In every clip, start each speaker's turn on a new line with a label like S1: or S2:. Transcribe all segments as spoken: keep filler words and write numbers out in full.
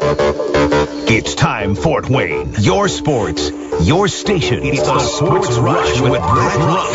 S1: It's time, Fort Wayne. Your sports, your station. It's the Sports Rush with Brett Rump.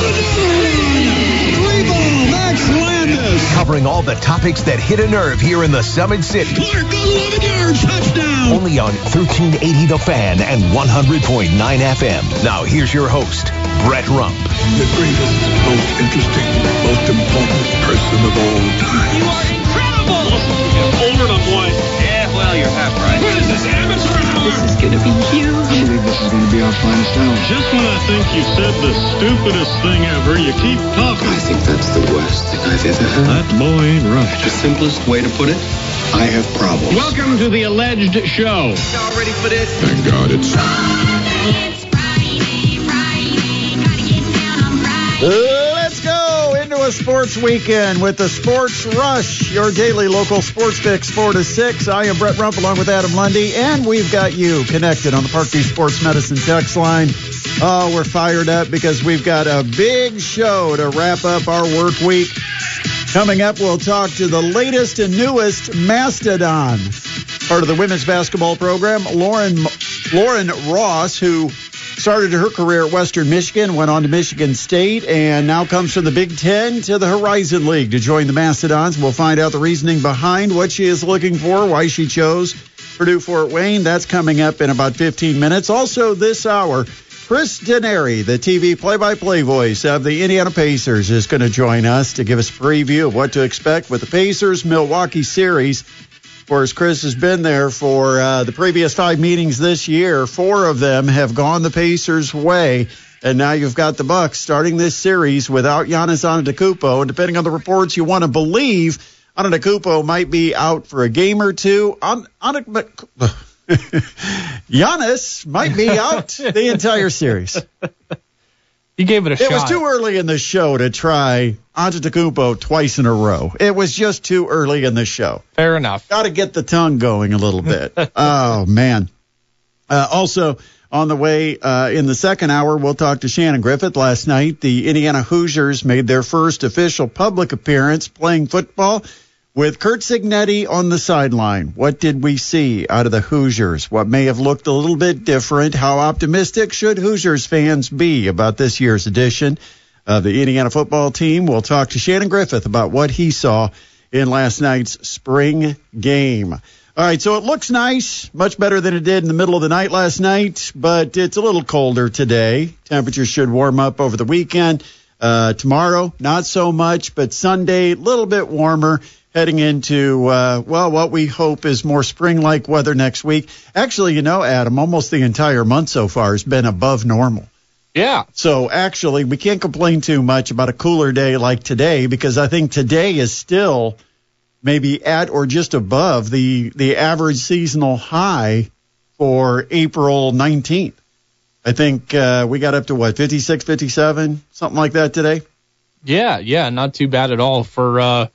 S2: Max Landis.
S1: Covering all the topics that hit a nerve here in the Summit City.
S2: Clark, eleven yards, touchdown.
S1: Only on thirteen eighty The Fan and one hundred point nine F M. Now here's your host, Brett Rump.
S3: The greatest, most interesting, most important person of all time.
S4: You are incredible!
S5: I'm older than I'm white.
S4: Yeah, well, you're half right.
S5: What is this, amateur hour?
S6: This is gonna be huge.
S3: I believe this is going to be our finest hour.
S5: Just when I think you said the stupidest thing ever, you keep talking.
S3: I think that's the worst thing I've ever heard.
S5: That boy ain't right.
S3: The simplest way to put it, I have problems.
S5: Welcome to the alleged show.
S4: Y'all ready for this?
S3: Thank God it's...
S7: It's Friday, Friday, gotta get down on Friday.
S2: Let's go into a sports weekend with the Sports Rush, your daily local sports fix, four to six. I am Brett Rump along with Adam Lundy, and we've got you connected on the Parkview Sports Medicine text line. Oh, we're fired up because we've got a big show to wrap up our work week. Coming up, we'll talk to the latest and newest Mastodon, part of the women's basketball program, Lauren Lauren Ross, who started her career at Western Michigan, went on to Michigan State, and now comes from the Big Ten to the Horizon League to join the Mastodons. We'll find out the reasoning behind what she is looking for, why she chose Purdue Fort Wayne. That's coming up in about fifteen minutes. Also this hour, Chris Denary, the T V play-by-play voice of the Indiana Pacers, is going to join us to give us a preview of what to expect with the Pacers-Milwaukee series. Of course, Chris has been there for uh, the previous five meetings this year. Four of them have gone the Pacers' way, and now you've got the Bucks starting this series without Giannis Antetokounmpo. And depending on the reports you want to believe, Antetokounmpo might be out for a game or two. An- An- Giannis might be out the entire series.
S8: He gave it a
S2: it
S8: shot.
S2: It was too early in the show to try Antetokounmpo twice in a row. It was just too early in the show.
S8: Fair enough.
S2: Got to get the tongue going a little bit. Oh, man. Uh, also, on the way uh, in the second hour, we'll talk to Shannon Griffith. Last night, the Indiana Hoosiers made their first official public appearance playing football with Curt Cignetti on the sideline. What did we see out of the Hoosiers? What may have looked a little bit different? How optimistic should Hoosiers fans be about this year's edition of the Indiana football team? We'll talk to Shannon Griffith about what he saw in last night's spring game. All right, so it looks nice, much better than it did in the middle of the night last night, but it's a little colder today. Temperatures should warm up over the weekend. Uh, tomorrow, not so much, but Sunday, a little bit warmer. Heading into, uh, well, what we hope is more spring-like weather next week. Actually, you know, Adam, almost the entire month so far has been above normal.
S8: Yeah.
S2: So, actually, we can't complain too much about a cooler day like today because I think today is still maybe at or just above the, the average seasonal high for April nineteenth. I think uh, we got up to, what, fifty-six, fifty-seven, something like that today?
S8: Yeah, yeah, not too bad at all for uh,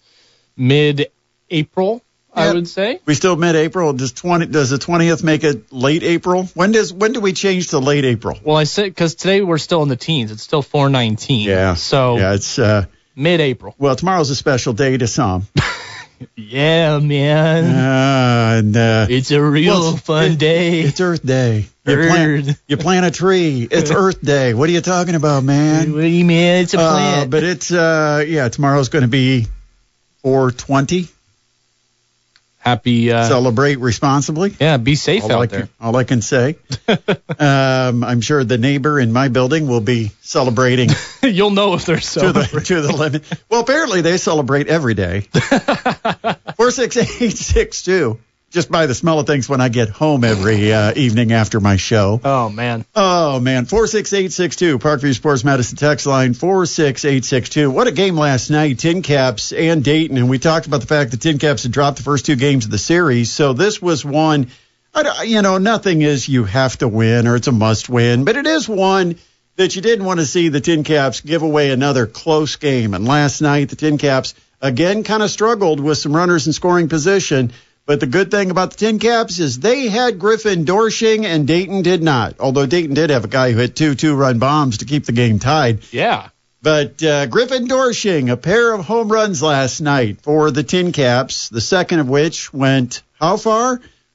S8: mid-April,
S2: Yeah.
S8: I would say.
S2: We still mid-April. Does twenty? Does the twentieth make it late April? When does when do we change to late April?
S8: Well, I said because today we're still in the teens. It's still four nineteen.
S2: Yeah.
S8: So
S2: yeah, it's uh,
S8: mid-April.
S2: well, tomorrow's a special day to some.
S8: Yeah, man.
S2: Uh, and uh,
S8: It's a real
S2: well, it's-
S8: fun
S2: it-
S8: day.
S2: It's Earth Day. You
S8: Earth.
S2: plant, you plant a tree. It's Earth Day. What are you talking about, man?
S8: What do you mean? It's a
S2: Uh,
S8: plant.
S2: but it's uh, yeah, tomorrow's going to be four twenty.
S8: Happy. Uh,
S2: Celebrate responsibly.
S8: yeah, be safe
S2: All
S8: out
S2: I,
S8: there.
S2: can, all I can say. um, I'm sure the neighbor in my building will be celebrating
S8: You'll know if they're
S2: to
S8: so.
S2: the to the limit. Well, apparently they celebrate every day. Four six eight six two. Just by the smell of things when I get home every uh, evening after my show.
S8: Oh, man.
S2: Oh, man. four six eight six two. Parkview Sports Medicine text line four six eight six two. What a game last night. Tin Caps and Dayton. And we talked about the fact that Tin Caps had dropped the first two games of the series. So this was one, I don't- you know, nothing is you have to win or it's a must win. But it is one that you didn't want to see the Tin Caps give away another close game. And last night, the Tin Caps, again, kind of struggled with some runners in scoring position. But the good thing about the Tin Caps is they had Griffin Dorshing and Dayton did not. Although Dayton did have a guy who hit two two-run bombs to keep the game tied.
S8: Yeah.
S2: But uh, Griffin Dorshing, a pair of home runs last night for the Tin Caps, the second of which went how far?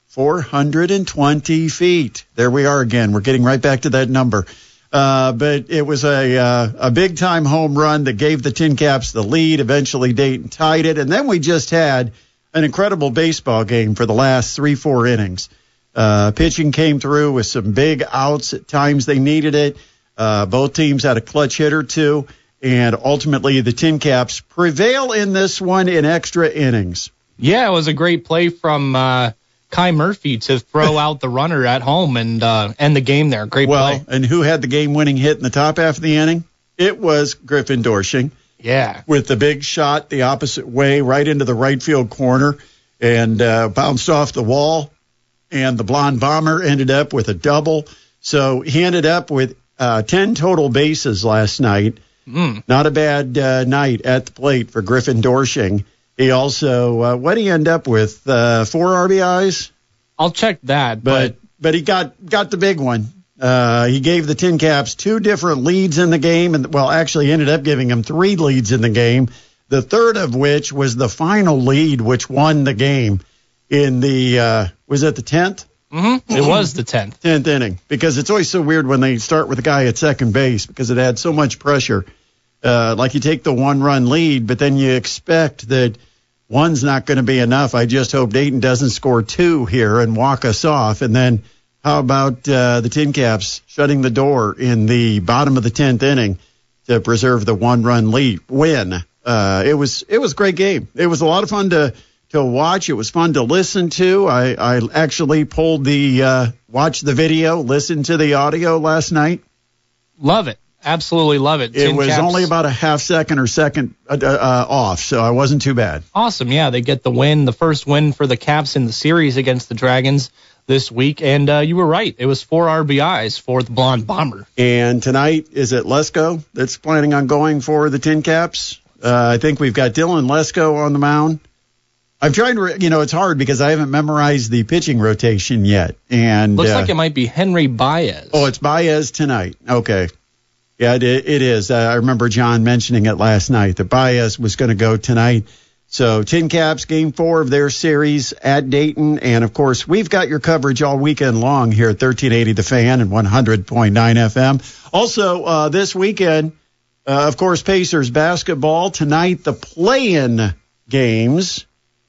S2: four hundred twenty feet. There we are again. We're getting right back to that number. Uh, but it was a uh, a big-time home run that gave the Tin Caps the lead. Eventually, Dayton tied it. And then we just had an incredible baseball game for the last three, four innings. Uh, pitching came through with some big outs. At times they needed it. Uh, both teams had a clutch hit or two. And ultimately, the Tin Caps prevail in this one in extra innings.
S8: Yeah, it was a great play from uh, Kai Murphy to throw out the runner at home and uh, end the game there. Great
S2: well,
S8: play.
S2: And who had the game-winning hit in the top half of the inning? It was Griffin Dorsching.
S8: Yeah.
S2: With the big shot the opposite way right into the right field corner and uh, bounced off the wall. And the Blonde Bomber ended up with a double. So he ended up with uh, ten total bases last night.
S8: Mm.
S2: Not a bad uh, night at the plate for Griffin Dorsching. He also, uh, what did he end up with? Uh, four R B Is?
S8: I'll check that.
S2: But
S8: but,
S2: but he got, got the big one. Uh, he gave the Tin Caps two different leads in the game. and Well, actually ended up giving them three leads in the game, the third of which was the final lead, which won the game in the, uh, was it the tenth?
S8: Mm-hmm. It was the tenth.
S2: tenth inning, because it's always so weird when they start with a guy at second base because it had so much pressure. Uh, like you take the one-run lead, but then you expect that one's not going to be enough. I just hope Dayton doesn't score two here and walk us off. And then how about uh, the Tin Caps shutting the door in the bottom of the tenth inning to preserve the one-run lead? Win. Uh, it was it was a great game. It was a lot of fun to to watch. It was fun to listen to. I, I actually pulled the uh, watched the video, listened to the audio last night.
S8: Love it. Absolutely love it.
S2: It
S8: Tin
S2: was
S8: Caps.
S2: only about a half second or second uh, uh, off, so I wasn't too bad.
S8: Awesome. Yeah, they get the win, the first win for the Caps in the series against the Dragons this week. And uh, you were right. It was four R B Is for the Blonde Bomber.
S2: And tonight, is it Lesko that's planning on going for the Tin Caps? Uh, I think we've got Dylan Lesko on the mound. I'm trying to, re- you know, it's hard because I haven't memorized the pitching rotation yet. And
S8: Looks
S2: uh,
S8: like it might be Henry Baez.
S2: Oh, it's Baez tonight. Okay. Yeah, it, it is. Uh, I remember John mentioning it last night that Baez was going to go tonight. So Tin Caps, game four of their series at Dayton. And, of course, we've got your coverage all weekend long here at thirteen eighty The Fan and one hundred point nine F M. Also, uh, this weekend, uh, of course, Pacers basketball. Tonight, the play-in games.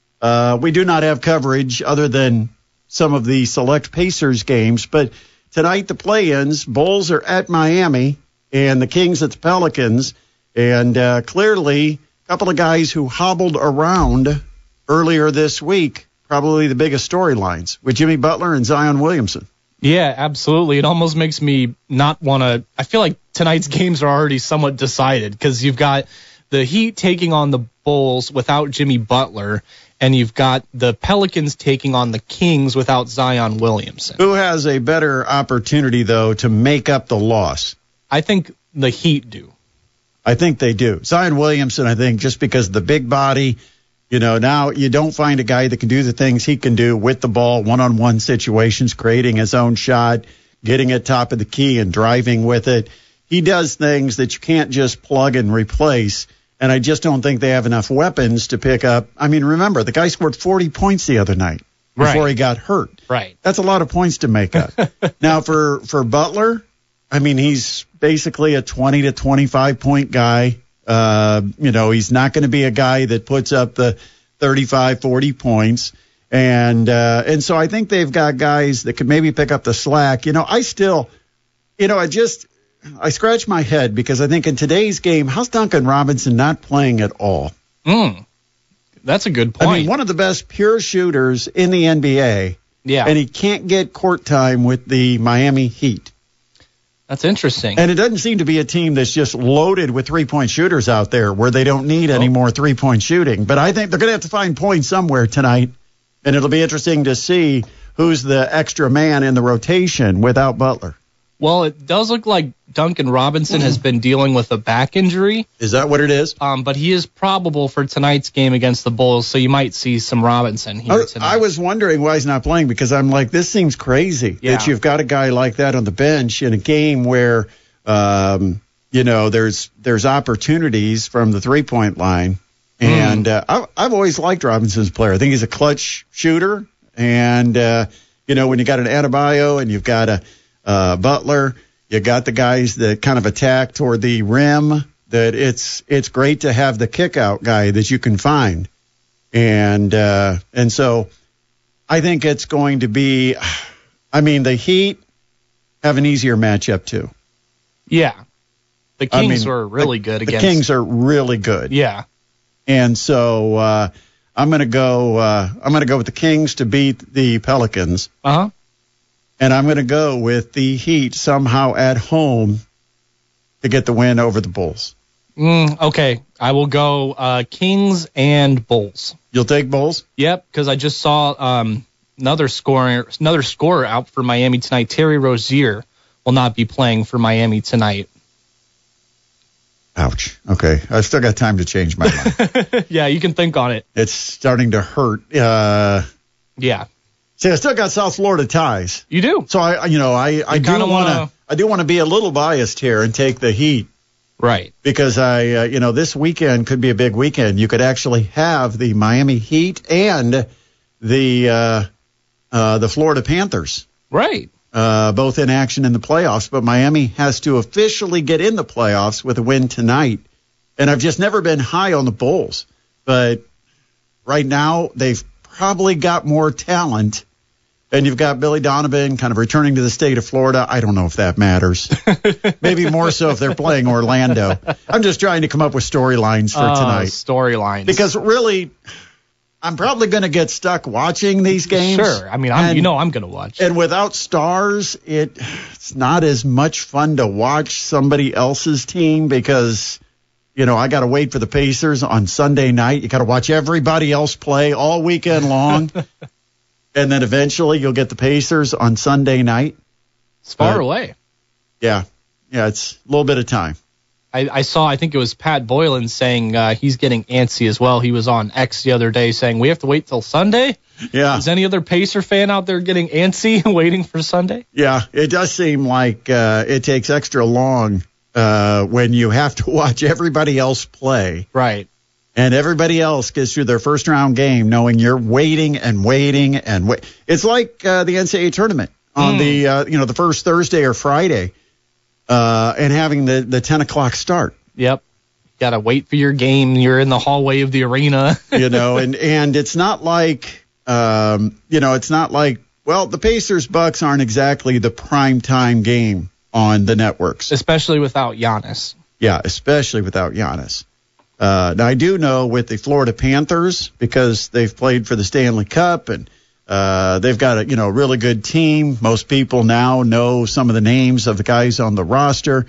S2: Uh, we do not have coverage other than some of the select Pacers games. But tonight, the play-ins, Bulls are at Miami and the Kings at the Pelicans. And uh, clearly, a couple of guys who hobbled around earlier this week, probably the biggest storylines with Jimmy Butler and Zion Williamson.
S8: Yeah, absolutely. It almost makes me not want to. I feel like tonight's games are already somewhat decided because you've got the Heat taking on the Bulls without Jimmy Butler, and you've got the Pelicans taking on the Kings without Zion Williamson.
S2: Who has a better opportunity, though, to make up the loss?
S8: I think the Heat do.
S2: I think they do. Zion Williamson, I think, just because of the big body, you know, now you don't find a guy that can do the things he can do with the ball, one-on-one situations, creating his own shot, getting at top of the key and driving with it. He does things that you can't just plug and replace, and I just don't think they have enough weapons to pick up. I mean, remember, the guy scored forty points the other night before
S8: Right.
S2: he got hurt.
S8: Right.
S2: That's a lot of points to make up. Now, for, for Butler, I mean, he's basically a twenty to twenty-five point guy. Uh, you know, he's not going to be a guy that puts up the thirty-five, forty points. And, uh, and so I think they've got guys that could maybe pick up the slack. You know, I still, you know, I just, I scratch my head because I think in today's game, how's Duncan Robinson not playing at all?
S8: Mm, that's a good point.
S2: I mean, one of the best pure shooters in the N B A.
S8: Yeah.
S2: And he can't get court time with the Miami Heat.
S8: That's interesting.
S2: And it doesn't seem to be a team that's just loaded with three-point shooters out there where they don't need any more three-point shooting. But I think they're going to have to find points somewhere tonight, and it'll be interesting to see who's the extra man in the rotation without Butler.
S8: Well, it does look like Duncan Robinson has been dealing with a back injury.
S2: Is that what it is?
S8: Um, but he is probable for tonight's game against the Bulls, so you might see some Robinson here
S2: I,
S8: tonight.
S2: I was wondering why he's not playing because I'm like, this seems crazy
S8: Yeah.
S2: that you've got a guy like that on the bench in a game where, um, you know, there's there's opportunities from the three-point line. And uh, I, I've always liked Robinson's player. I think he's a clutch shooter, And, uh, you know, when you got an Adebayo and you've got a uh, Butler, you got the guys that kind of attack toward the rim, that it's it's great to have the kick-out guy that you can find. And uh, and so I think it's going to be, I mean, the Heat have an easier matchup, too.
S8: Yeah. The Kings
S2: I mean,
S8: were really
S2: the,
S8: good
S2: the
S8: against.
S2: The Kings are really good.
S8: Yeah.
S2: And so uh, I'm going to go. Uh, I'm going to go with the Kings to beat the Pelicans.
S8: Uh huh.
S2: And I'm going to go with the Heat somehow at home to get the win over the Bulls.
S8: Mm, okay, I will go uh, Kings and Bulls.
S2: You'll take Bulls?
S8: Yep, because I just saw um, another scorer, another scorer out for Miami tonight. Terry Rozier will not be playing for Miami tonight.
S2: Ouch. Okay, I've still got time to change my mind.
S8: Yeah, you can think on it.
S2: It's starting to hurt. Uh,
S8: yeah.
S2: See, I still got South Florida ties.
S8: You do.
S2: So I, you know, I, I do want to, I do want to be a little biased here and take the Heat.
S8: Right.
S2: Because I, uh, you know, this weekend could be a big weekend. You could actually have the Miami Heat and the uh, uh, the Florida Panthers.
S8: Right.
S2: Uh, both in action in the playoffs, but Miami has to officially get in the playoffs with a win tonight. And I've just never been high on the Bulls, but right now they've probably got more talent. And you've got Billy Donovan kind of returning to the state of Florida. I don't know if that matters. Maybe more so if they're playing Orlando. I'm just trying to come up with storylines for
S8: uh,
S2: tonight.
S8: Storylines.
S2: Because really, I'm probably going to get stuck watching these games.
S8: Sure. I mean, I'm,
S2: and,
S8: you know I'm going to watch.
S2: And without stars, it it's not as much fun to watch somebody else's team because, you know, I got to wait for the Pacers on Sunday night. You got to watch everybody else play all weekend long. And then eventually you'll get the Pacers on Sunday night.
S8: It's far
S2: but,
S8: away.
S2: Yeah. Yeah, it's a little bit of time.
S8: I, I saw, I think it was Pat Boylan saying uh, he's getting antsy as well. He was on X the other day saying, we have to wait till Sunday?
S2: Yeah.
S8: Is any other Pacer fan out there getting antsy waiting for Sunday?
S2: Yeah, it does seem like uh, it takes extra long uh, when you have to watch everybody else play.
S8: Right.
S2: And everybody else gets through their first round game knowing you're waiting and waiting and wait. It's like uh, the N C double A tournament on mm. the uh, you know the first Thursday or Friday, uh, and having the, the ten o'clock start.
S8: Yep, got to wait for your game. You're in the hallway of the arena.
S2: you know, and and it's not like um, you know it's not like well the Pacers Bucks aren't exactly the prime time game on the networks,
S8: especially without Giannis.
S2: Yeah, especially without Giannis. Uh, now, I do know with the Florida Panthers, because they've played for the Stanley Cup and uh, they've got a you know really good team. Most people now know some of the names of the guys on the roster.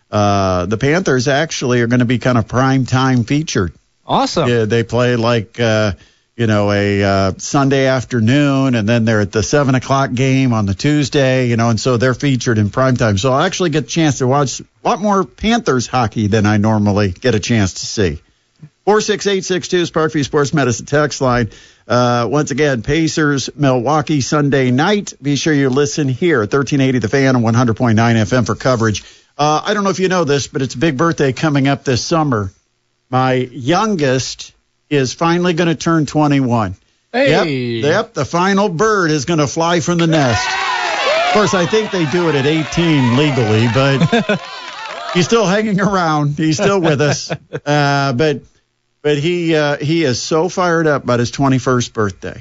S2: Uh, the Panthers actually are going to be kind of prime time featured.
S8: Awesome.
S2: Yeah, they play like uh, you know a uh, Sunday afternoon, and then they're at the seven o'clock game on the Tuesday. You know, and so they're featured in prime time. So I'll actually get a chance to watch a lot more Panthers hockey than I normally get a chance to see. four six eight six two is Parkview Sports Medicine text line. Uh, once again, Pacers, Milwaukee, Sunday night. Be sure you listen here at thirteen eighty The Fan and one hundred point nine F M for coverage. Uh, I don't know if you know this, but it's a big birthday coming up this summer. My youngest is finally going to turn twenty-one.
S8: Hey.
S2: Yep, yep, the final bird is going to fly from the nest. Of course, I think they do it at eighteen legally, but he's still hanging around. He's still with us. Uh, but... But he uh, he is so fired up about his twenty-first birthday.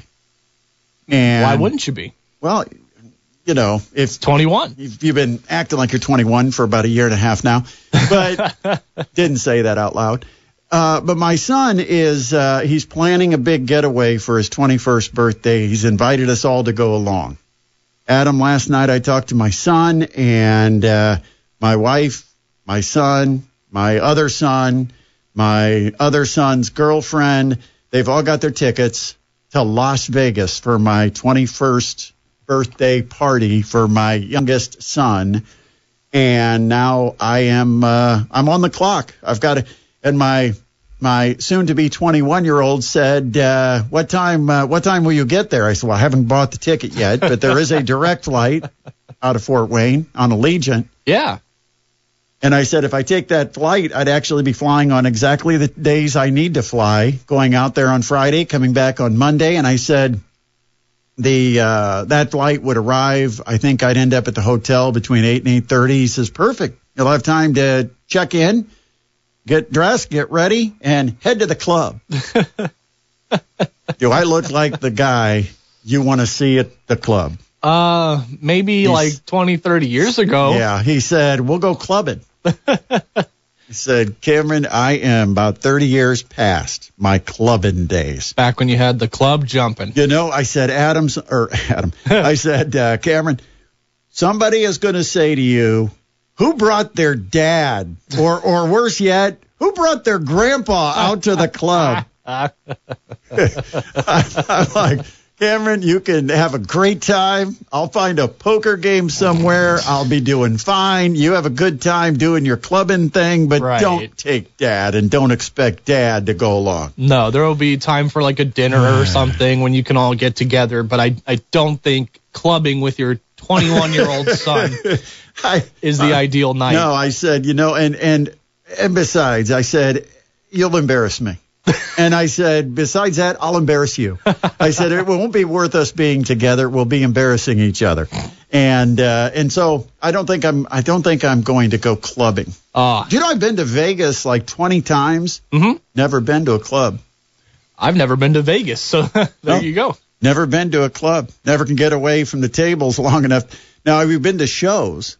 S2: And
S8: why wouldn't you be?
S2: Well, you know, if
S8: twenty-one,
S2: if you've been acting like you're twenty-one for about a year and a half now, but didn't say that out loud. Uh, but my son is uh, he's planning a big getaway for his twenty-first birthday. He's invited us all to go along. Adam, last night I talked to my son and uh, my wife, my son, my other son. My other son's girlfriend, they've all got their tickets to Las Vegas for my twenty-first birthday party for my youngest son. And now I am, uh, I'm on the clock. I've got to, and my, my soon to be twenty-one year old said, uh, what time, uh, what time will you get there? I said, well, I haven't bought the ticket yet, but there is a direct flight out of Fort Wayne on Allegiant.
S8: Yeah.
S2: And I said, if I take that flight, I'd actually be flying on exactly the days I need to fly, going out there on Friday, coming back on Monday. And I said, the uh, that flight would arrive. I think I'd end up at the hotel between eight and eight thirty. He says, perfect. You'll have time to check in, get dressed, get ready, and head to the club. Do I look like the guy you want to see at the club?
S8: Uh, maybe He's, like twenty, thirty years ago.
S2: Yeah, he said, we'll go clubbing. He said, Cameron, I am about thirty years past my clubbing days.
S8: Back when you had the club jumping.
S2: You know, I said, Adams, or Adam, I said, uh, Cameron, somebody is going to say to you, who brought their dad, or or worse yet, who brought their grandpa out to the club? I, I'm like, Cameron, you can have a great time. I'll find a poker game somewhere. I'll be doing fine. You have a good time doing your clubbing thing, but right. Don't take Dad and don't expect Dad to go along.
S8: No, there will be time for like a dinner or something when you can all get together, but I, I don't think clubbing with your twenty-one-year-old son
S2: I,
S8: is the
S2: uh,
S8: ideal night.
S2: No, I said, you know, and, and, and besides, I said, you'll embarrass me. And I said, besides that, I'll embarrass you. I said, it won't be worth us being together. We'll be embarrassing each other. And uh, and so I don't think I'm I don't think I'm going to go clubbing.
S8: Uh,
S2: Do you know I've been to Vegas like twenty times?
S8: Mm-hmm.
S2: Never been to a club.
S8: I've never been to Vegas, so there
S2: no,
S8: you go.
S2: Never been to a club. Never can get away from the tables long enough. Now, have you been to shows?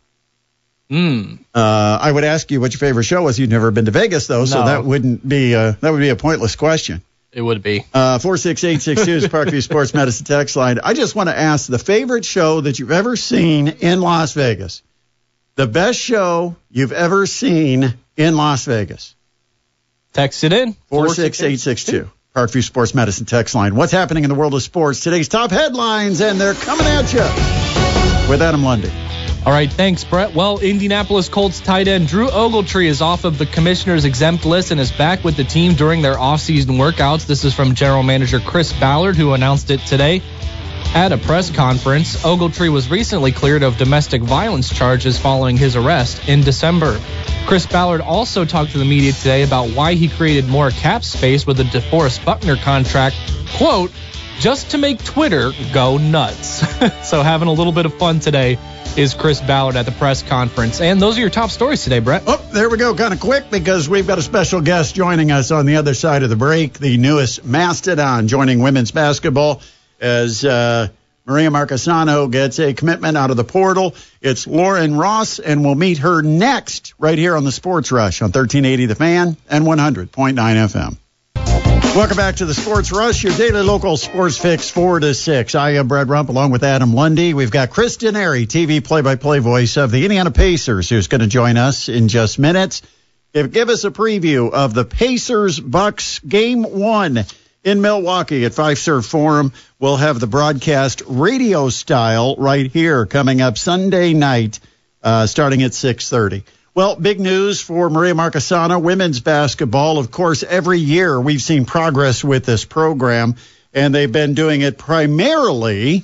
S8: Mm.
S2: Uh, I would ask you what your favorite show was. You've never been to Vegas, though, so
S8: no.
S2: that wouldn't be a, that would be a pointless question.
S8: It would be.
S2: Uh, four six eight six two is Parkview Sports Medicine text line. I just want to ask the favorite show that you've ever seen in Las Vegas. The best show you've ever seen in Las Vegas.
S8: Text it in.
S2: four six eight six two. Parkview Sports Medicine text line. What's happening in the world of sports? Today's top headlines, and they're coming at you with Adam Lundy.
S8: All right, thanks, Brett. Well, Indianapolis Colts tight end Drew Ogletree is off of the commissioner's exempt list and is back with the team during their offseason workouts. This is from general manager Chris Ballard, who announced it today at a press conference. Ogletree was recently cleared of domestic violence charges following his arrest in December. Chris Ballard also talked to the media today about why he created more cap space with the DeForest Buckner contract, quote, just to make Twitter go nuts. So having a little bit of fun today is Chris Ballard at the press conference. And those are your top stories today, Brett.
S2: Oh, there we go. Kind of quick because we've got a special guest joining us on the other side of the break, the newest Mastodon joining women's basketball as uh, Maria Marchesano gets a commitment out of the portal. It's Lauren Ross, and we'll meet her next right here on the Sports Rush on thirteen eighty The Fan and one hundred point nine F M. Welcome back to the Sports Rush, your daily local sports fix, four to six. I am Brett Rump along with Adam Lundy. We've got Chris Denary, T V play-by-play voice of the Indiana Pacers, who's going to join us in just minutes. Give, give us a preview of the Pacers-Bucks Game one in Milwaukee at Fiserv Forum. We'll have the broadcast radio style right here coming up Sunday night, uh, starting at six thirty. Well, big news for Maria Marchesano, women's basketball. Of course, every year we've seen progress with this program, and they've been doing it primarily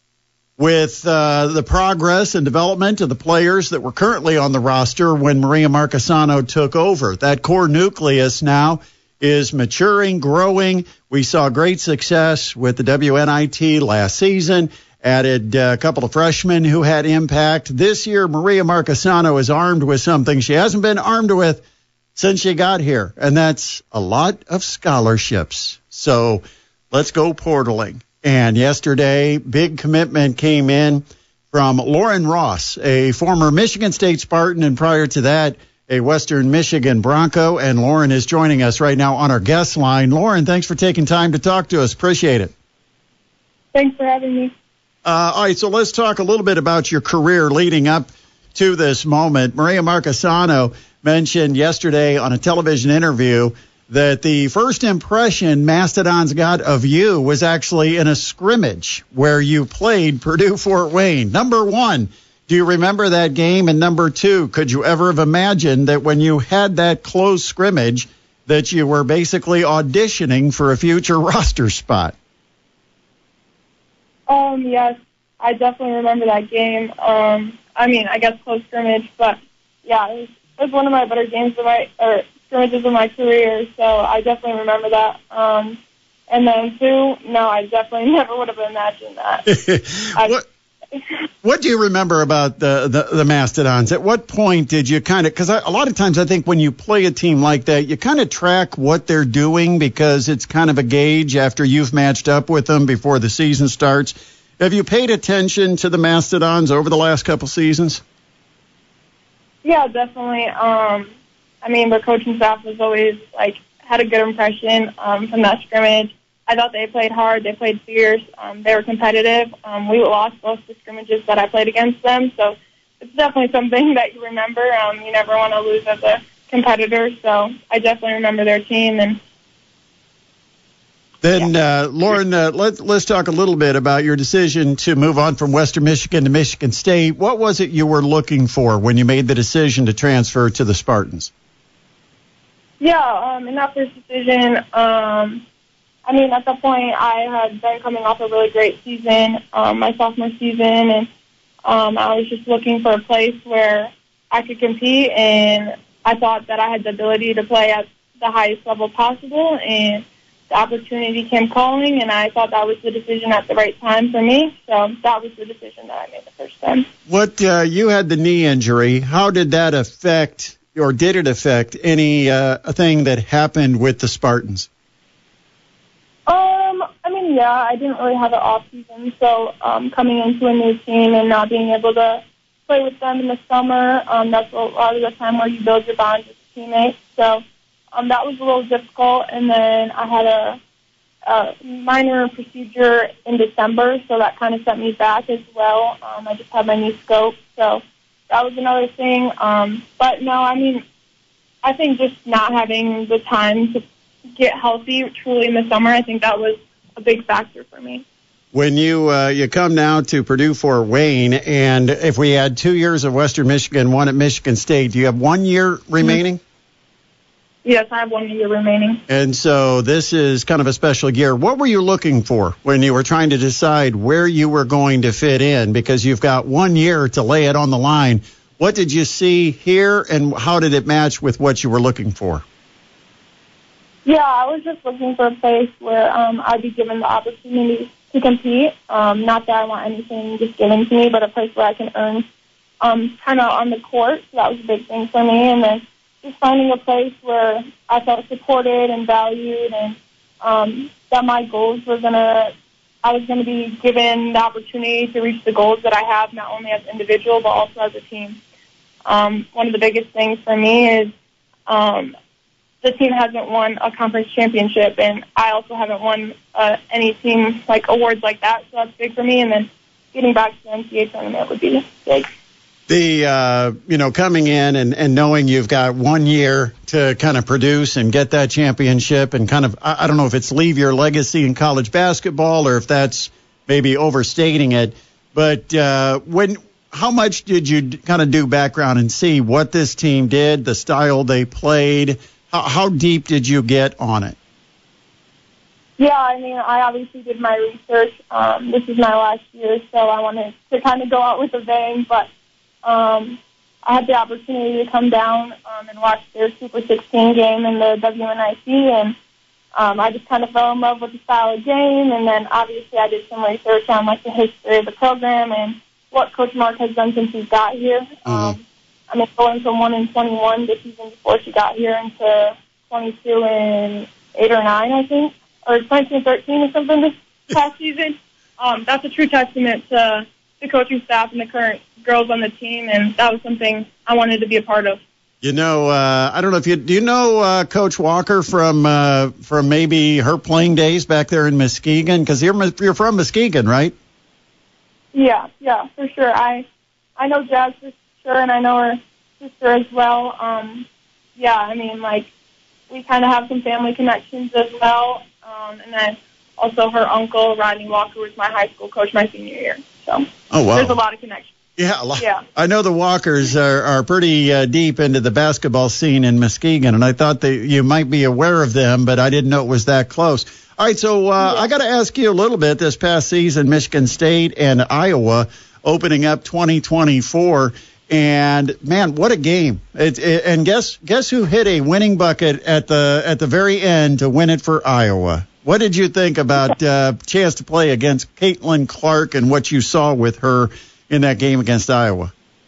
S2: with uh, the progress and development of the players that were currently on the roster when Maria Marchesano took over. That core nucleus now is maturing, growing. We saw great success with the W N I T last season. Added uh, a couple of freshmen who had impact. This year, Maria Marchesano is armed with something she hasn't been armed with since she got here, and that's a lot of scholarships. So let's go portaling. And yesterday, big commitment came in from Lauren Ross, a former Michigan State Spartan, and prior to that, a Western Michigan Bronco. And Lauren is joining us right now on our guest line. Lauren, thanks for taking time to talk to us. Appreciate it.
S6: Thanks for having me.
S2: Uh, all right, so let's talk a little bit about your career leading up to this moment. Maria Marchesano mentioned yesterday on a television interview that the first impression Mastodons got of you was actually in a scrimmage where you played Purdue-Fort Wayne. Number one, do you remember that game? And number two, could you ever have imagined that when you had that close scrimmage that you were basically auditioning for a future roster spot?
S6: Um, yes, I definitely remember that game. Um, I mean, I guess close scrimmage, but yeah, it was, it was one of my better games of my, or scrimmages of my career, so I definitely remember that. Um, And then two, no, I definitely never would have imagined that. I,
S2: what, what do you remember about the, the, the Mastodons? At what point did you kind of, because a lot of times I think when you play a team like that, you kind of track what they're doing because it's kind of a gauge after you've matched up with them before the season starts. Have you paid attention to the Mastodons over the last couple seasons?
S6: Yeah, definitely. Um, I mean, the coaching staff was always, like, had a good impression um, from that scrimmage. I thought they played hard. They played fierce. Um, they were competitive. Um, we lost both the scrimmages that I played against them, so it's definitely something that you remember. Um, you never want to lose as a competitor, so I definitely remember their team. And
S2: Then, uh, Lauren, uh, let, let's talk a little bit about your decision to move on from Western Michigan to Michigan State. What was it you were looking for when you made the decision to transfer to the Spartans?
S6: Yeah, um, in that first decision, um, I mean, at that point, I had been coming off a really great season, um, my sophomore season, and um, I was just looking for a place where I could compete, and I thought that I had the ability to play at the highest level possible, and the opportunity came calling, and I thought that was the decision at the right time for me, so that was the decision that I made the first time.
S2: What, uh, you had the knee injury. How did that affect, or did it affect any uh, thing that happened with the Spartans?
S6: Um, I mean, yeah, I didn't really have an off season, so um, coming into a new team and not being able to play with them in the summer, um, that's a lot of the time where you build your bonds with teammates. So um, that was a little difficult, and then I had a, a minor procedure in December, so that kind of set me back as well. Um, I just had my knee scoped, so that was another thing. Um, but no, I mean, I think just not having the time to get healthy truly in the summer, I think that was a big factor for me.
S2: When you uh, you come now to Purdue Fort Wayne, and if we had two years of Western Michigan, one at Michigan State, do you have one year remaining?
S6: Mm-hmm. Yes, I have one year remaining.
S2: And so this is kind of a special year. What were you looking for when you were trying to decide where you were going to fit in? Because you've got one year to lay it on the line. What did you see here, and how did it match with what you were looking for?
S6: Yeah, I was just looking for a place where um, I'd be given the opportunity to compete. Um, not that I want anything just given to me, but a place where I can earn um, kind of on the court. So that was a big thing for me. And then just finding a place where I felt supported and valued, and um, that my goals were going to, I was going to be given the opportunity to reach the goals that I have, not only as an individual, but also as a team. Um, one of the biggest things for me is um, the team hasn't won a conference championship, and I also haven't won uh, any team like awards like that, so that's big for me. And then getting back to the N C A A tournament would be big.
S2: The, uh, you know, coming in and, and knowing you've got one year to kind of produce and get that championship and kind of, I, I don't know if it's leave your legacy in college basketball or if that's maybe overstating it, but uh, when, how much did you kind of do background and see what this team did, the style they played? How, how deep did you get on it?
S6: Yeah, I mean, I obviously did my research. Um, this is my last year, so I wanted to kind of go out with a bang, but Um, I had the opportunity to come down um, and watch their Super sixteen game in the W N I C, and um, I just kind of fell in love with the style of game. And then obviously I did some research on like the history of the program and what Coach Mark has done since he's got here. Mm-hmm. Um, I mean, going from one and twenty-one the season before she got here into twenty-two and eight or nine, I think, or twenty-two and thirteen or something this past season. Um, that's a true testament to the coaching staff and the current girls on the team, and that was something I wanted to be a part of.
S2: You know, uh, I don't know if you do you know uh, Coach Walker from uh, from maybe her playing days back there in Muskegon, because you're you're from Muskegon, right?
S6: Yeah, yeah, for sure. I I know Jazz for sure, and I know her sister as well. Um, yeah, I mean, like we kind of have some family connections as well, um, and then also her uncle Rodney Walker was my high school coach my senior year. So
S2: oh wow,
S6: there's a lot of connections.
S2: Yeah, a lot.
S6: Yeah.
S2: I know the Walkers are, are pretty uh, deep into the basketball scene in Muskegon, and I thought that you might be aware of them, but I didn't know it was that close. All right, so uh, yeah. I got to ask you a little bit. This past season, Michigan State and Iowa opening up twenty twenty-four, and man, what a game! It, it, and guess guess who hit a winning bucket at the at the very end to win it for Iowa? What did you think about uh, chance to play against Caitlin Clark and what you saw with her in that game against Iowa?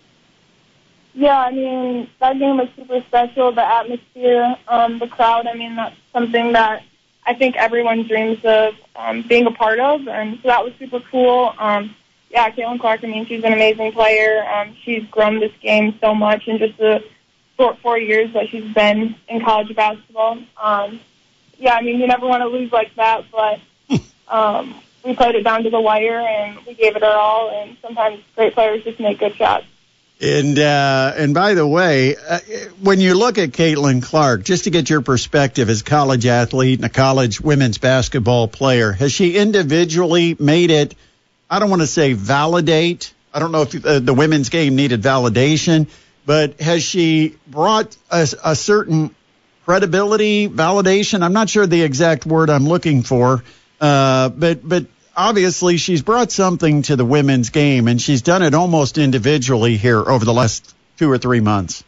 S6: Yeah, I mean, that game was super special. The atmosphere, um, the crowd, I mean, that's something that I think everyone dreams of um, being a part of, and so that was super cool. Um, yeah, Caitlin Clark, I mean, she's an amazing player. Um, she's grown this game so much in just the short four years that she's been in college basketball. Um, yeah, I mean, you never want to lose like that, but um, we played it down to the wire, and we gave it our all, and sometimes great players just make good shots.
S2: And uh, and by the way, uh, when you look at Caitlin Clark, just to get your perspective as a college athlete and a college women's basketball player, has she individually made it, I don't want to say validate, I don't know if uh, the women's game needed validation, but has she brought a, a certain credibility, validation? I'm not sure the exact word I'm looking for, uh, but but obviously she's brought something to the women's game, and she's done it almost individually here over the last two or three months.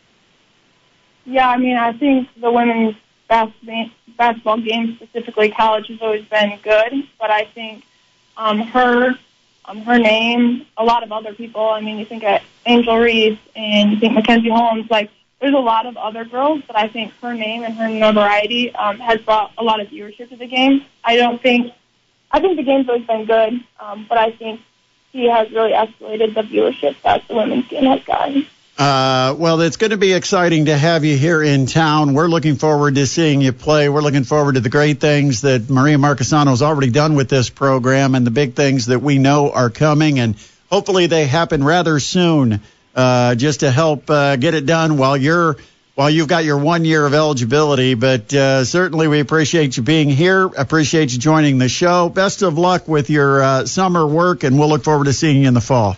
S6: Yeah, I mean, I think the women's bas- basketball game, specifically college, has always been good, but I think um, her um, her name, a lot of other people, I mean, you think of Angel Reese and you think Mackenzie Holmes, like, there's a lot of other girls, but I think her name and her notoriety um, has brought a lot of viewership to the game. I don't think, I think the game's always been good, um, but I think she has really escalated the viewership that the women's game has gotten.
S2: Uh, well, it's going to be exciting to have you here in town. We're looking forward to seeing you play. We're looking forward to the great things that Maria Marchesano has already done with this program and the big things that we know are coming, and hopefully they happen rather soon. Uh, just to help uh, get it done while you're while you've got your one year of eligibility. But uh, certainly we appreciate you being here. Appreciate you joining the show. Best of luck with your uh, summer work, and we'll look forward to seeing you in the fall.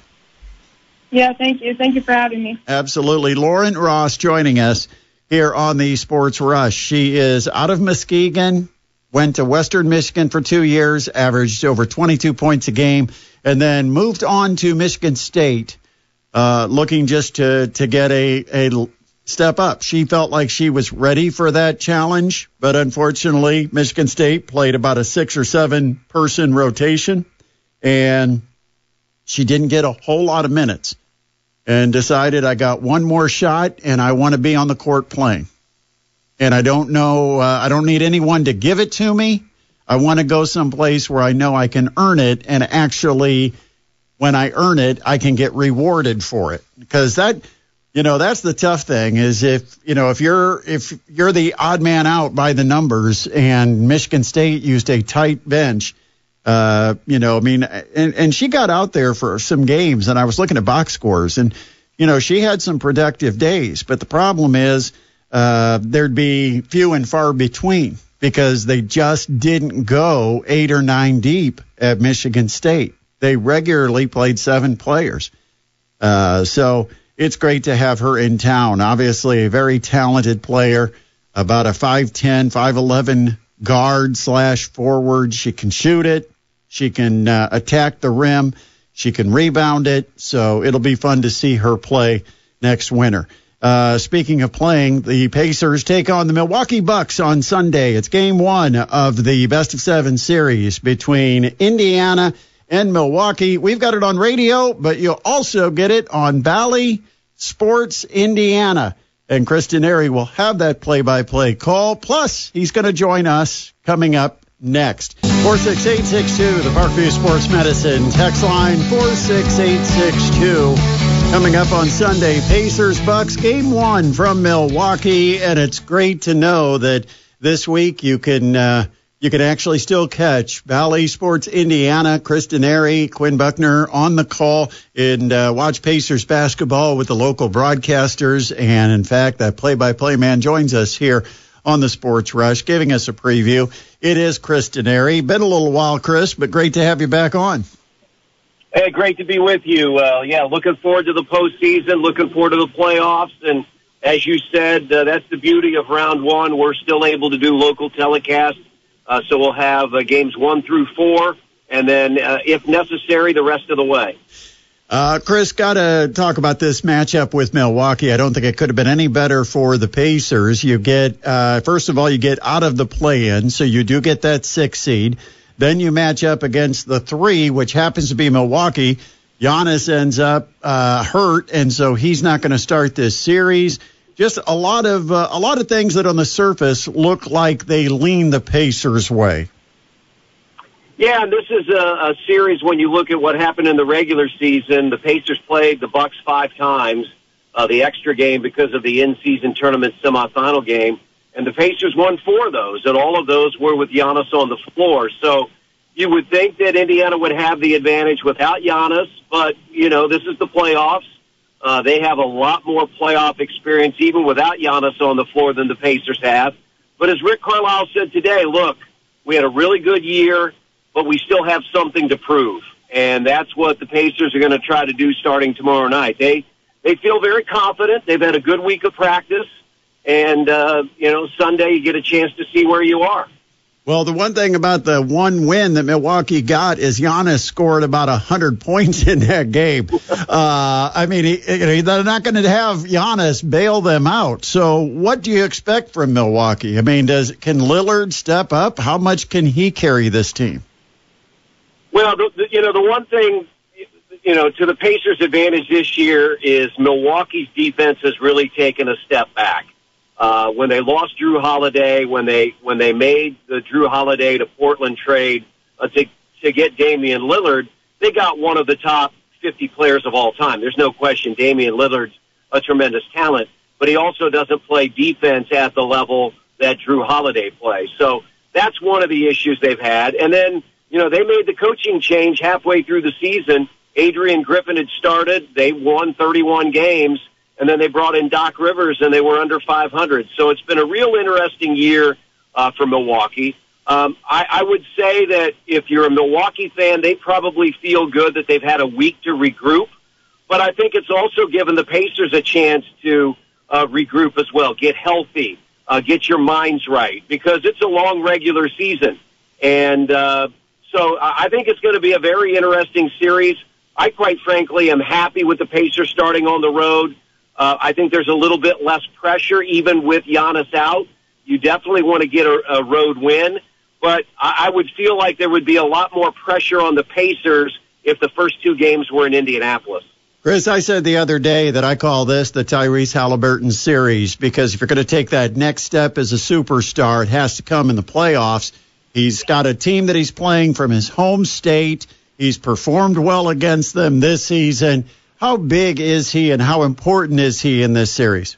S6: Yeah, thank you. Thank you for having me.
S2: Absolutely. Lauren Ross joining us here on the Sports Rush. She is out of Muskegon, went to Western Michigan for two years, averaged over twenty-two points a game, and then moved on to Michigan State. Uh, looking just to, to get a, a step up. She felt like she was ready for that challenge, but unfortunately, Michigan State played about a six or seven person rotation, and she didn't get a whole lot of minutes and decided, I got one more shot and I want to be on the court playing. And I don't know, uh, I don't need anyone to give it to me. I want to go someplace where I know I can earn it, and actually when I earn it, I can get rewarded for it. Because that, you know, that's the tough thing is if, you know, if you're, if you're the odd man out by the numbers, and Michigan State used a tight bench, uh, you know, I mean, and, and she got out there for some games, and I was looking at box scores, and, you know, she had some productive days, but the problem is, uh, there'd be few and far between because they just didn't go eight or nine deep at Michigan State. They regularly played seven players. Uh, so it's great to have her in town. Obviously a very talented player, about a five ten, five eleven guard slash forward. She can shoot it. She can uh, attack the rim. She can rebound it. So it'll be fun to see her play next winter. Uh, speaking of playing, the Pacers take on the Milwaukee Bucks on Sunday. It's game one of the best of seven series between Indiana and Milwaukee. We've got it on radio, but you'll also get it on Bally Sports Indiana. And Chris Denary will have that play-by-play call. Plus, he's going to join us coming up next. four six eight six two, the Parkview Sports Medicine text line, four six eight six two. Coming up on Sunday, Pacers Bucks game one from Milwaukee. And it's great to know that this week you can uh, you can actually still catch Bally Sports Indiana, Chris Denary, Quinn Buckner on the call, and uh, watch Pacers basketball with the local broadcasters. And, in fact, that play-by-play man joins us here on the Sports Rush, giving us a preview. It is Chris Denary. Been a little while, Chris, but great to have you back on.
S9: Hey, great to be with you. Uh, yeah, looking forward to the postseason, looking forward to the playoffs. And as you said, uh, that's the beauty of round one. We're still able to do local telecasts. Uh, so we'll have uh, games one through four, and then, uh, if necessary, the rest of the way.
S2: Uh, Chris, got to talk about this matchup with Milwaukee. I don't think it could have been any better for the Pacers. You get, uh, first of all, you get out of the play-in, so you do get that six seed. Then you match up against the three, which happens to be Milwaukee. Giannis ends up uh, hurt, and so he's not going to start this series. Just a lot of uh, a lot of things that on the surface look like they lean the Pacers' way.
S9: Yeah, and this is a, a series when you look at what happened in the regular season. The Pacers played the Bucks five times, uh, the extra game because of the in-season tournament semifinal game, and the Pacers won four of those, and all of those were with Giannis on the floor. So you would think that Indiana would have the advantage without Giannis, but, you know, this is the playoffs. Uh, they have a lot more playoff experience even without Giannis on the floor than the Pacers have. But as Rick Carlisle said today, look, we had a really good year, but we still have something to prove. And that's what the Pacers are going to try to do starting tomorrow night. They they feel very confident. They've had a good week of practice. And, uh, you know, Sunday you get a chance to see where you are.
S2: Well, the one thing about the one win that Milwaukee got is Giannis scored about one hundred points in that game. Uh, I mean, he, he, they're not going to have Giannis bail them out. So what do you expect from Milwaukee? I mean, does can Lillard step up? How much can he carry this team?
S9: Well, the, the, you know, the one thing, you know, to the Pacers' advantage this year is Milwaukee's defense has really taken a step back. Uh, when they lost Drew Holiday, when they when they made the Drew Holiday to Portland trade uh, to to get Damian Lillard, they got one of the top fifty players of all time. There's no question Damian Lillard's a tremendous talent, but he also doesn't play defense at the level that Drew Holiday plays. So that's one of the issues they've had. And then, you know, they made the coaching change halfway through the season. Adrian Griffin had started. They won thirty-one games. And then they brought in Doc Rivers, and they were under five hundred. So it's been a real interesting year uh, for Milwaukee. Um, I, I would say that if you're a Milwaukee fan, they probably feel good that they've had a week to regroup. But I think it's also given the Pacers a chance to uh, regroup as well, get healthy, uh, get your minds right, because it's a long regular season. And uh, so I think it's going to be a very interesting series. I, quite frankly, am happy with the Pacers starting on the road. Uh, I think there's a little bit less pressure, even with Giannis out. You definitely want to get a, a road win, but I, I would feel like there would be a lot more pressure on the Pacers if the first two games were in Indianapolis.
S2: Chris, I said the other day that I call this the Tyrese Halliburton series because if you're going to take that next step as a superstar, it has to come in the playoffs. He's got a team that he's playing from his home state. He's performed well against them this season. How big is he and how important is he in this series?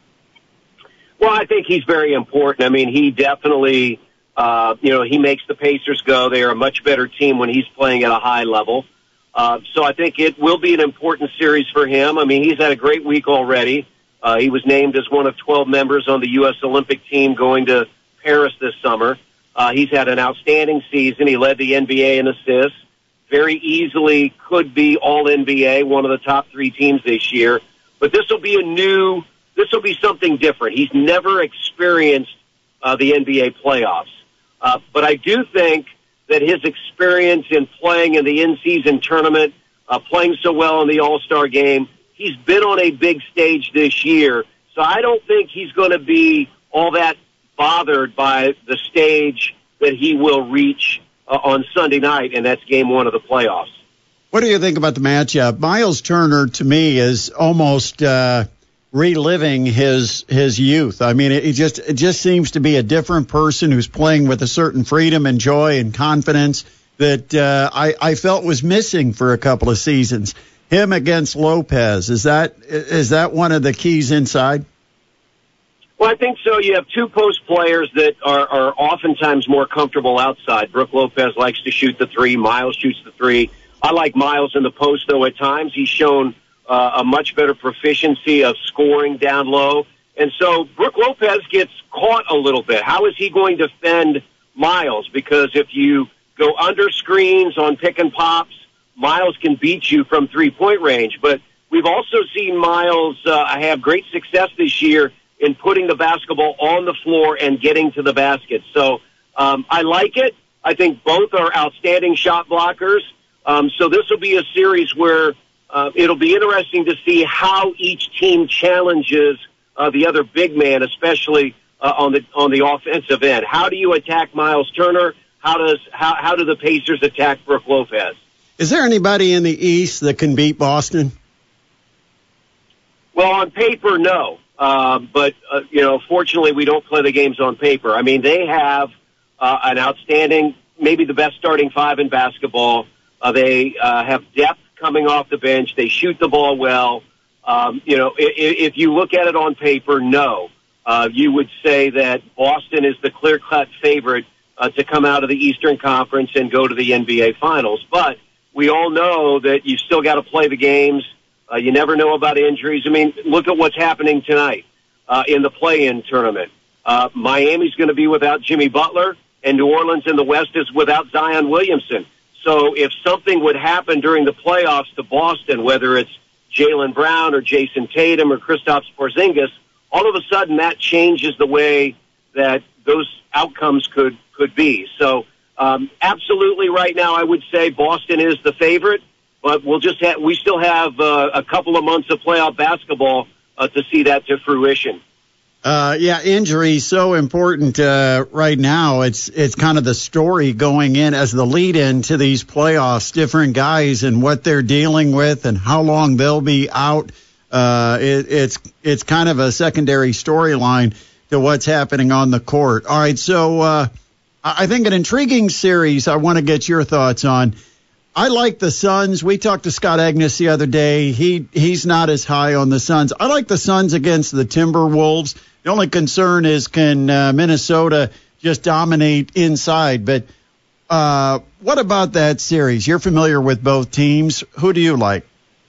S9: Well, I think he's very important. I mean, he definitely, uh, you know, he makes the Pacers go. They are a much better team when he's playing at a high level. Uh, so I think it will be an important series for him. I mean, he's had a great week already. Uh, he was named as one of twelve members on the U S Olympic team going to Paris this summer. Uh, he's had an outstanding season. He led the N B A in assists. Very easily could be all N B A, one of the top three teams this year. But this will be a new, this will be something different. He's never experienced uh, the N B A playoffs. Uh, but I do think that his experience in playing in the in-season tournament, uh, playing so well in the All-Star game, he's been on a big stage this year. So I don't think he's going to be all that bothered by the stage that he will reach Uh, on Sunday night, and that's game one of the playoffs.
S2: What do you think about the matchup? Miles Turner, to me, is almost uh, reliving his his youth. I mean, it, it just it just seems to be a different person who's playing with a certain freedom and joy and confidence that uh, I, I felt was missing for a couple of seasons. Him against Lopez, is that is that one of the keys inside?
S9: Well, I think so. You have two post players that are, are oftentimes more comfortable outside. Brooke Lopez likes to shoot the three. Miles shoots the three. I like Miles in the post, though, at times. He's shown uh, a much better proficiency of scoring down low. And so Brooke Lopez gets caught a little bit. How is he going to defend Miles? Because if you go under screens on pick and pops, Miles can beat you from three-point range. But we've also seen Miles uh, have great success this year in putting the basketball on the floor and getting to the basket. So um, I like it. I think both are outstanding shot blockers. Um, so this will be a series where uh, it'll be interesting to see how each team challenges uh, the other big man, especially uh, on the on the offensive end. How do you attack Miles Turner? How does how how do the Pacers attack Brook Lopez?
S2: Is there anybody in the East that can beat Boston?
S9: Well, on paper, no. Uh, but, uh, you know, fortunately, we don't play the games on paper. I mean, they have uh, an outstanding, maybe the best starting five in basketball. Uh, they uh, have depth coming off the bench. They shoot the ball well. Um, you know, if, if you look at it on paper, no. Uh, you would say that Boston is the clear-cut favorite uh, to come out of the Eastern Conference and go to the N B A Finals. But we all know that you've still got to play the games. Uh, you never know about injuries. I mean, look at what's happening tonight uh, in the play-in tournament. Uh, Miami's going to be without Jimmy Butler, and New Orleans in the West is without Zion Williamson. So if something would happen during the playoffs to Boston, whether it's Jaylen Brown or Jason Tatum or Kristaps Porzingis, all of a sudden that changes the way that those outcomes could, could be. So um, absolutely right now I would say Boston is the favorite. But we'll just have, we still have uh, a couple of months of playoff basketball uh, to see that to fruition.
S2: Uh, yeah, injury so important uh, right now. It's it's kind of the story going in as the lead-in to these playoffs. Different guys and what they're dealing with and how long they'll be out. Uh, it, it's it's kind of a secondary storyline to what's happening on the court. All right, so uh, I think an intriguing series I want to get your thoughts on. I like the Suns. We talked to Scott Agnes the other day. He he's not as high on the Suns. I like the Suns against the Timberwolves. The only concern is can uh, Minnesota just dominate inside? But uh, what about that series? You're familiar with both teams. Who do you like?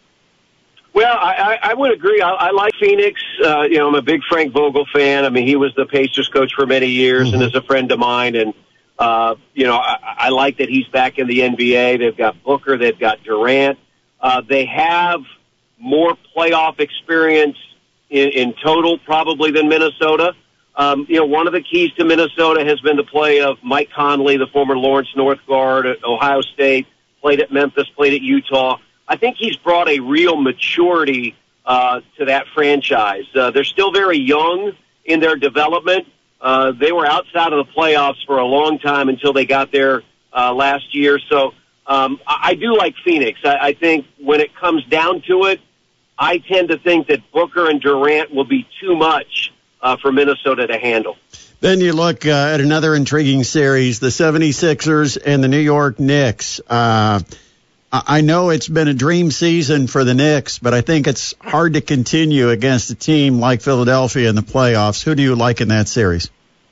S9: Well, I, I, I would agree. I, I like Phoenix. Uh, you know, I'm a big Frank Vogel fan. I mean, he was the Pacers coach for many years mm-hmm. and is a friend of mine. And Uh, you know, I, I like that he's back in the N B A. They've got Booker. They've got Durant. Uh, they have more playoff experience in, in total probably than Minnesota. Um, you know, one of the keys to Minnesota has been the play of Mike Conley, the former Lawrence North guard at Ohio State, played at Memphis, played at Utah. I think he's brought a real maturity uh, to that franchise. Uh, they're still very young in their development. Uh, they were outside of the playoffs for a long time until they got there uh, last year. So um, I, I do like Phoenix. I, I think when it comes down to it, I tend to think that Booker and Durant will be too much uh, for Minnesota to handle.
S2: Then you look uh, at another intriguing series, the seventy-sixers and the New York Knicks. Uh, I know it's been a dream season for the Knicks, but I think it's hard to continue against a team like Philadelphia in the playoffs. Who do you like in that series?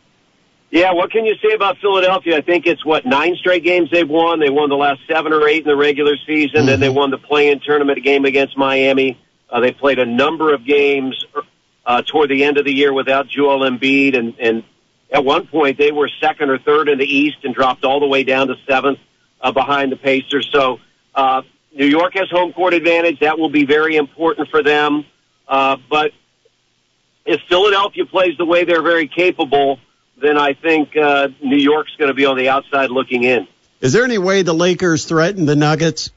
S9: Yeah, what can you say about Philadelphia? I think it's, what, nine straight games they've won. They won the last seven or eight in the regular season. Mm-hmm. Then they won the play-in tournament game against Miami. Uh, they played a number of games uh, toward the end of the year without Joel Embiid, and, and at one point they were second or third in the East and dropped all the way down to seventh uh, behind the Pacers. So uh, New York has home court advantage. That will be very important for them. Uh, but if Philadelphia plays the way they're very capable, then I think uh, New York's going to be on the outside looking in.
S2: Is there any way the Lakers threaten the Nuggets?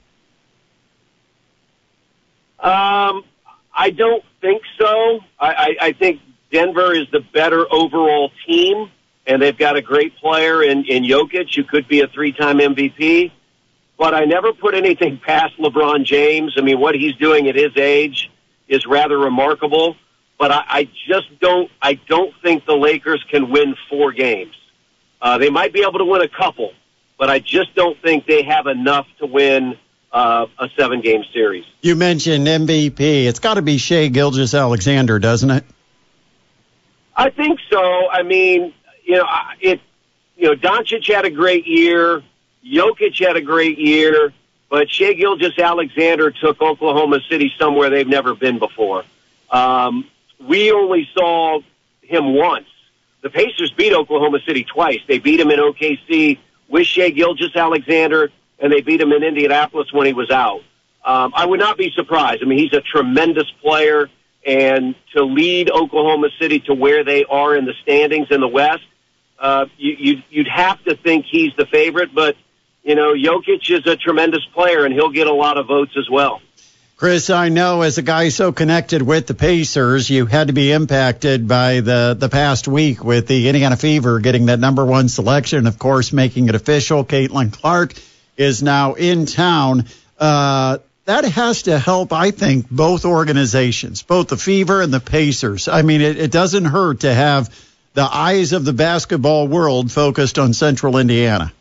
S9: Um, I don't think so. I, I, I think Denver is the better overall team, and they've got a great player in, in Jokic, who could be a three-time M V P. But I never put anything past LeBron James. I mean, what he's doing at his age is rather remarkable. But I, I just don't. I don't think the Lakers can win four games. Uh, they might be able to win a couple, but I just don't think they have enough to win uh, a seven-game series.
S2: You mentioned M V P. It's got to be Shai Gilgeous-Alexander, doesn't it?
S9: I think so. I mean, you know, it. You know, Doncic had a great year. Jokic had a great year, but Shai Gilgeous-Alexander took Oklahoma City somewhere they've never been before. Um, we only saw him once. The Pacers beat Oklahoma City twice. They beat him in O K C with Shai Gilgeous-Alexander, and they beat him in Indianapolis when he was out. Um, I would not be surprised. I mean, he's a tremendous player, and to lead Oklahoma City to where they are in the standings in the West, uh, you, you'd, you'd have to think he's the favorite, but you know, Jokic is a tremendous player, and he'll get a lot of votes as well.
S2: Chris, I know as a guy so connected with the Pacers, you had to be impacted by the, the past week with the Indiana Fever getting that number one selection, of course, making it official. Caitlin Clark is now in town. Uh, that has to help, I think, both organizations, both the Fever and the Pacers. I mean, it, it doesn't hurt to have the eyes of the basketball world focused on Central Indiana.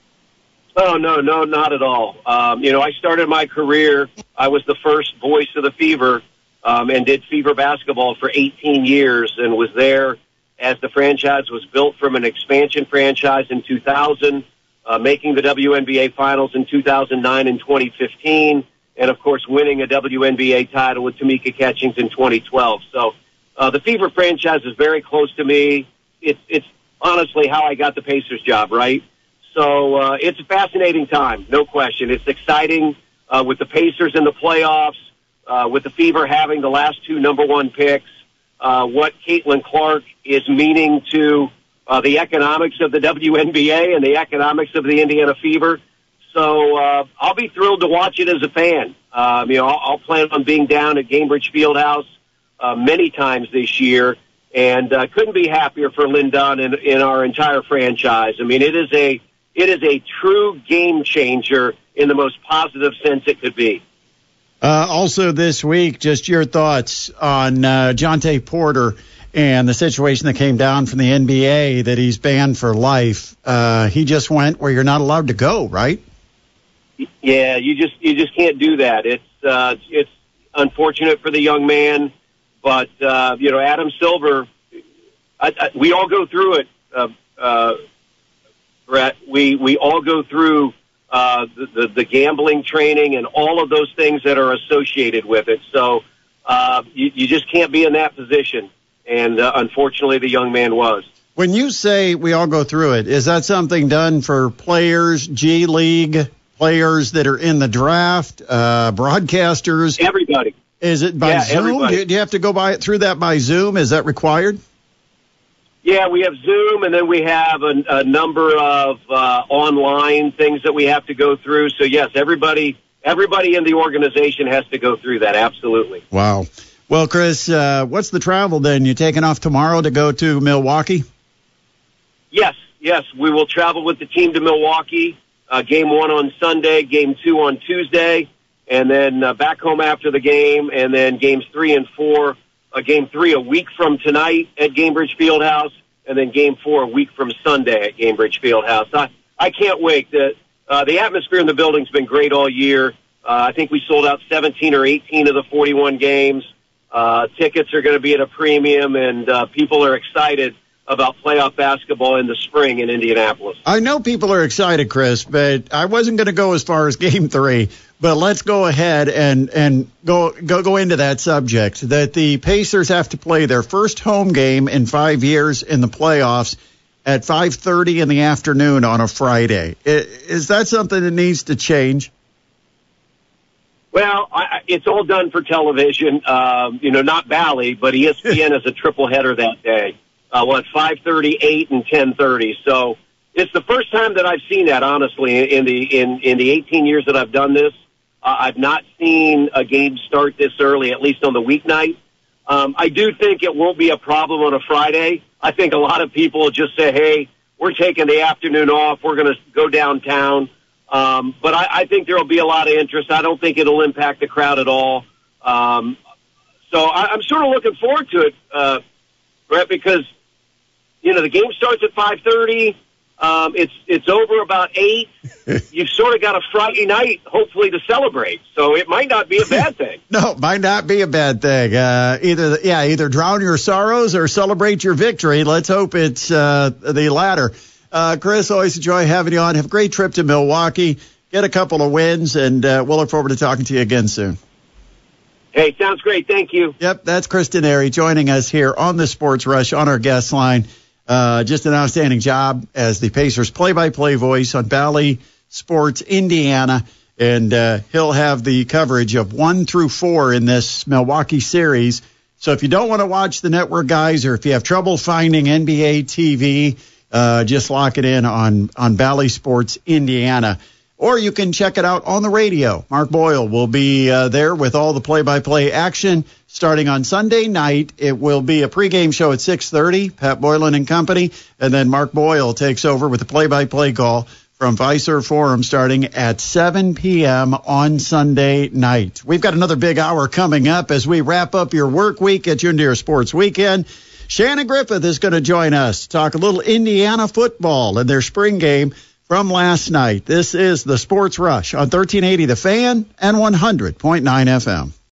S9: Oh, no, no, not at all. Um, you know, I started my career, I was the first voice of the Fever um, and did Fever basketball for eighteen years and was there as the franchise was built from an expansion franchise in two thousand, uh, making the W N B A Finals in two thousand nine and twenty fifteen, and, of course, winning a W N B A title with Tamika Catchings in twenty twelve. So uh, the Fever franchise is very close to me. It's, it's honestly how I got the Pacers job, right? So uh, it's a fascinating time, no question. It's exciting uh, with the Pacers in the playoffs, uh, with the Fever having the last two number one picks, uh, what Caitlin Clark is meaning to uh, the economics of the W N B A and the economics of the Indiana Fever. So uh, I'll be thrilled to watch it as a fan. Um, you know, I'll, I'll plan on being down at Gainbridge Fieldhouse uh, many times this year, and uh, couldn't be happier for Lynn Dunn and, and our entire franchise. I mean, it is a It is a true game changer in the most positive sense it could be.
S2: Uh, also this week, just your thoughts on uh, Jontay Porter and the situation that came down from the N B A that he's banned for life. Uh, he just went where you're not allowed to go, right?
S9: Yeah, you just you just can't do that. It's uh, it's unfortunate for the young man, but uh, you know, Adam Silver, I, I, we all go through it. Uh, uh, Brett, we, we all go through uh, the, the, the gambling training and all of those things that are associated with it. So uh, you, you just can't be in that position. And uh, unfortunately, the young man was.
S2: When you say we all go through it, is that something done for players, G League, players that are in the draft, uh, broadcasters?
S9: Everybody.
S2: Is it by
S9: yeah,
S2: Zoom? Do you, do you have to go by through that by Zoom? Is that required?
S9: Yeah, we have Zoom, and then we have a, a number of uh, online things that we have to go through. So, yes, everybody everybody in the organization has to go through that, absolutely.
S2: Wow. Well, Chris, uh, what's the travel then? You taking off tomorrow to go to Milwaukee?
S9: Yes, yes. We will travel with the team to Milwaukee, uh, game one on Sunday, game two on Tuesday, and then uh, back home after the game, and then games three and four. Uh, game three a week from tonight at Gainbridge Fieldhouse, and then game four a week from Sunday at Gainbridge Fieldhouse. I, I can't wait. The, uh, the atmosphere in the building's been great all year. Uh, I think we sold out seventeen or eighteen of the forty-one games. Uh, tickets are going to be at a premium, and uh, people are excited about playoff basketball in the spring in Indianapolis.
S2: I know people are excited, Chris, but I wasn't going to go as far as game three. But let's go ahead and, and go, go go into that subject, that the Pacers have to play their first home game in five years in the playoffs at five thirty in the afternoon on a Friday. Is that something that needs to change?
S9: Well, I, it's all done for television. Um, you know, not Bally, but E S P N has a triple header that day. Uh, well, at five thirty, eight, and ten thirty. So it's the first time that I've seen that, honestly, in the in, in the eighteen years that I've done this. Uh, I've not seen a game start this early, at least on the weeknight. Um, I do think it won't be a problem on a Friday. I think a lot of people will just say, hey, we're taking the afternoon off. We're going to go downtown. Um, but I, I think there will be a lot of interest. I don't think it'll impact the crowd at all. Um, so I, I'm sort of looking forward to it, uh, Brett, because, you know, the game starts at five thirty. Um, it's it's over about eight. You've sort of got a Friday night, hopefully, to celebrate. So it might not be a bad thing.
S2: No, it might not be a bad thing. Uh, either yeah, either drown your sorrows or celebrate your victory. Let's hope it's uh, the latter. Uh, Chris, always enjoy having you on. Have a great trip to Milwaukee. Get a couple of wins, and uh, we'll look forward to talking to you again soon.
S9: Hey, sounds great. Thank you.
S2: Yep, that's Chris Denari joining us here on the Sports Rush on our guest line. Uh, just an outstanding job as the Pacers play-by-play voice on Bally Sports Indiana. And uh, he'll have the coverage of one through four in this Milwaukee series. So if you don't want to watch the network guys, or if you have trouble finding N B A T V, uh, just lock it in on, on Bally Sports Indiana. or you can check it out on the radio. Mark Boyle will be uh, there with all the play-by-play action starting on Sunday night. It will be a pregame show at six thirty, Pat Boylan and company, and then Mark Boyle takes over with the play-by-play call from Fiserv Forum starting at seven p.m. on Sunday night. We've got another big hour coming up as we wrap up your work week at John Deere Sports Weekend. Shannon Griffith is going to join us to talk a little Indiana football and their spring game from last night. This is the Sports Rush on thirteen eighty The Fan and one hundred point nine F M.